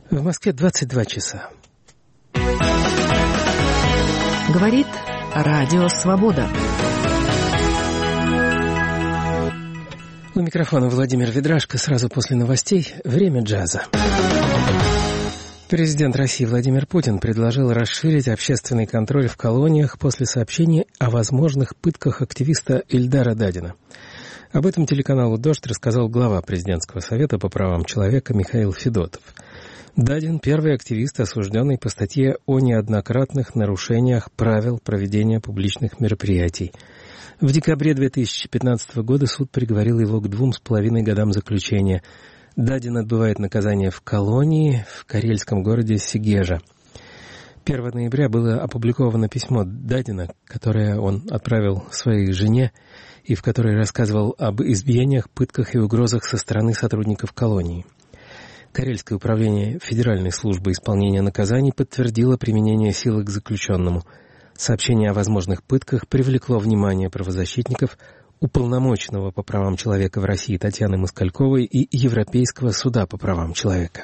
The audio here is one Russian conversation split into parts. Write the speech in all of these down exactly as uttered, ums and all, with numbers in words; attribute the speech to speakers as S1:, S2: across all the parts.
S1: В Москве двадцать два часа.
S2: Говорит Радио Свобода.
S1: У микрофона Владимир Ведрашко. Сразу после новостей «Время джаза». Президент России Владимир Путин предложил расширить общественный контроль в колониях после сообщений о возможных пытках активиста Ильдара Дадина. Об этом телеканалу «Дождь» рассказал глава Президентского совета по правам человека Михаил Федотов. Дадин – первый активист, осужденный по статье о неоднократных нарушениях правил проведения публичных мероприятий. В декабре две тысячи пятнадцатого года суд приговорил его к двум с половиной годам заключения. Дадин отбывает наказание в колонии в карельском городе Сегежа. первого ноября было опубликовано письмо Дадина, которое он отправил своей жене, и в которой рассказывал об избиениях, пытках и угрозах со стороны сотрудников колонии. Карельское управление Федеральной службы исполнения наказаний подтвердило применение силы к заключенному. Сообщение о возможных пытках привлекло внимание правозащитников, уполномоченного по правам человека в России Татьяны Москальковой и Европейского суда по правам человека.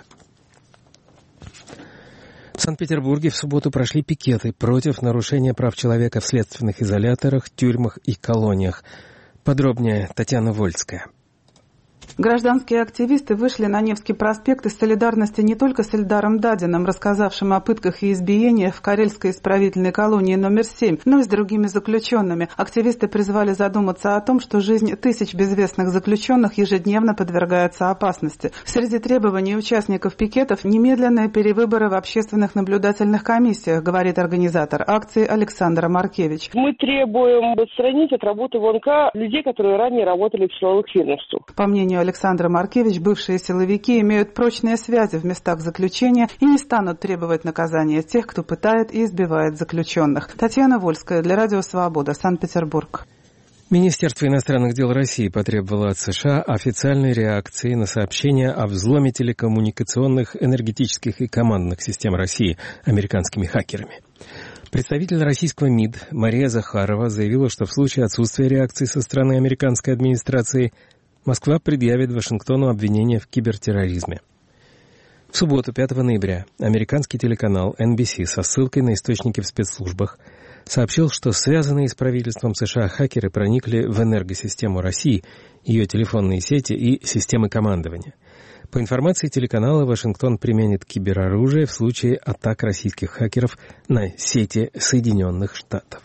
S1: В Санкт-Петербурге в субботу прошли пикеты против нарушения прав человека в следственных изоляторах, тюрьмах и колониях. Подробнее Татьяна Вольская.
S3: Гражданские активисты вышли на Невский проспект из солидарности не только с Ильдаром Дадиным, рассказавшим о пытках и избиениях в карельской исправительной колонии номер семь, но и с другими заключенными. Активисты призвали задуматься о том, что жизнь тысяч безвестных заключенных ежедневно подвергается опасности. Среди требований участников пикетов – немедленные перевыборы в общественных наблюдательных комиссиях, говорит организатор акции Александра Маркевич.
S4: Мы требуем отстранить от работы в ОНК людей, которые ранее работали в силовых ведомствах.
S3: По мнению Александра Маркевич, бывшие силовики имеют прочные связи в местах заключения и не станут требовать наказания тех, кто пытает и избивает заключенных. Татьяна Вольская для Радио Свобода, Санкт-Петербург.
S1: Министерство иностранных дел России потребовало от США официальной реакции на сообщения о взломе телекоммуникационных, энергетических и командных систем России американскими хакерами. Представитель российского МИД Мария Захарова заявила, что в случае отсутствия реакции со стороны американской администрации Москва предъявит Вашингтону обвинение в кибертерроризме. В субботу, пятого ноября, американский телеканал эн би си со ссылкой на источники в спецслужбах сообщил, что связанные с правительством США хакеры проникли в энергосистему России, ее телефонные сети и системы командования. По информации телеканала, Вашингтон применит кибероружие в случае атак российских хакеров на сети Соединенных Штатов.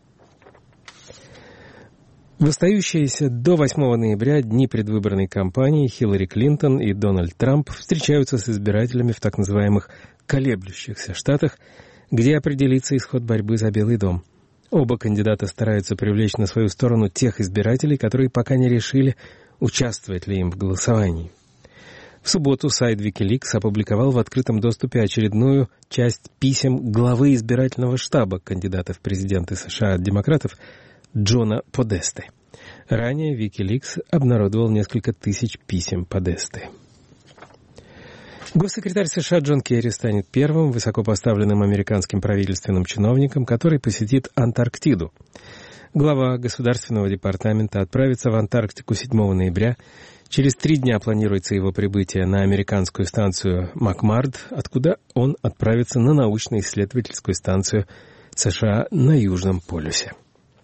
S1: В остающиеся до восьмого ноября дни предвыборной кампании Хиллари Клинтон и Дональд Трамп встречаются с избирателями в так называемых колеблющихся штатах, где определится исход борьбы за Белый дом. Оба кандидата стараются привлечь на свою сторону тех избирателей, которые пока не решили, участвовать ли им в голосовании. В субботу сайт Wikileaks опубликовал в открытом доступе очередную часть писем главы избирательного штаба кандидата в президенты США от демократов Джона Подесты. Ранее Wikileaks обнародовал несколько тысяч писем Подесты. Госсекретарь США Джон Керри станет первым высокопоставленным американским правительственным чиновником, который посетит Антарктиду. Глава Государственного департамента отправится в Антарктику седьмого ноября. Через три дня планируется его прибытие на американскую станцию Макмард, откуда он отправится на научно-исследовательскую станцию США на Южном полюсе.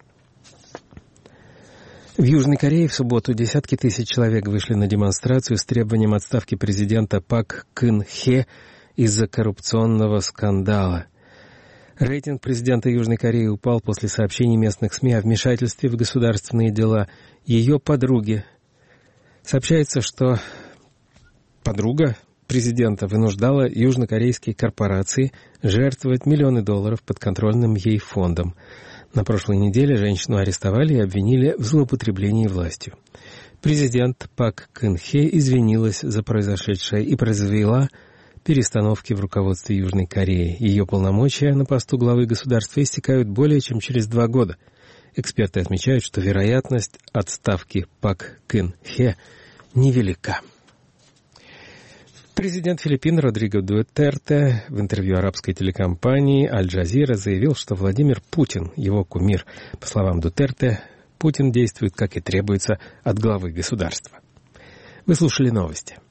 S1: В Южной Корее в субботу десятки тысяч человек вышли на демонстрацию с требованием отставки президента Пак Кын Хе из-за коррупционного скандала. Рейтинг президента Южной Кореи упал после сообщений местных СМИ о вмешательстве в государственные дела ее подруги. Сообщается, что подруга президента вынуждала южнокорейские корпорации жертвовать миллионы долларов подконтрольным ей фондом. На прошлой неделе женщину арестовали и обвинили в злоупотреблении властью. Президент Пак Кын Хе извинилась за произошедшее и произвела перестановки в руководстве Южной Кореи. Ее полномочия на посту главы государства истекают более чем через два года. Эксперты отмечают, что вероятность отставки Пак Кын Хе невелика. Президент Филиппин Родриго Дутерте в интервью арабской телекомпании «Аль-Джазира» заявил, что Владимир Путин – его кумир. По словам Дутерте, Путин действует, как и требуется от главы государства. Вы слушали новости.